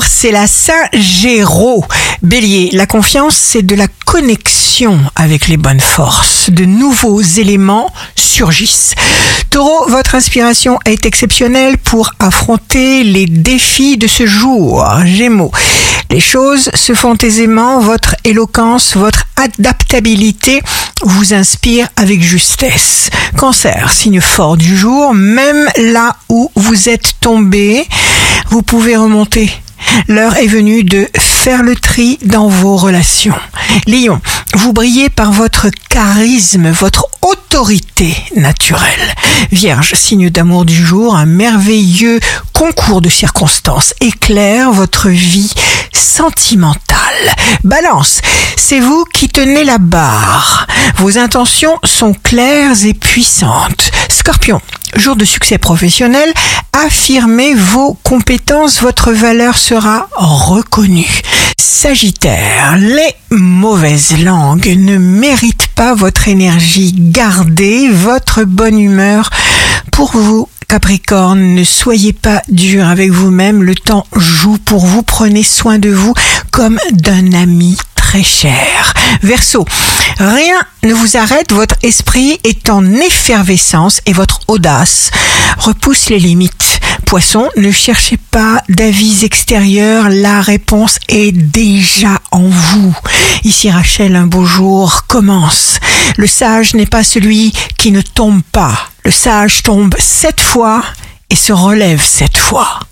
c'est la Saint-Géraud. Bélier, la confiance, c'est de la connexion avec les bonnes forces. De nouveaux éléments surgissent. Taureau, votre inspiration est exceptionnelle pour affronter les défis de ce jour. Gémeaux, les choses se font aisément, votre éloquence, votre adaptabilité vous inspire avec justesse. Cancer, signe fort du jour, même là où vous êtes tombé, vous pouvez remonter. L'heure est venue de faire le tri dans vos relations. Lion, vous brillez par votre charisme, votre autorité naturelle. Vierge, signe d'amour du jour, un merveilleux concours de circonstances éclaire votre vie sentimentale. Balance, c'est vous qui tenez la barre. Vos intentions sont claires et puissantes. Scorpion, jour de succès professionnel, affirmez vos compétences, votre valeur sera reconnue. Sagittaire, les mauvaises langues ne méritent pas votre énergie. Gardez votre bonne humeur pour vous. Capricorne, ne soyez pas dur avec vous-même, le temps joue pour vous, prenez soin de vous comme d'un ami très cher. Verseau, rien ne vous arrête, votre esprit est en effervescence et votre audace repousse les limites. Poisson, ne cherchez pas d'avis extérieurs, la réponse est déjà en vous. Ici Rachel, un beau jour commence. Le sage n'est pas celui qui ne tombe pas. Le sage tombe 7 fois et se relève 7 fois.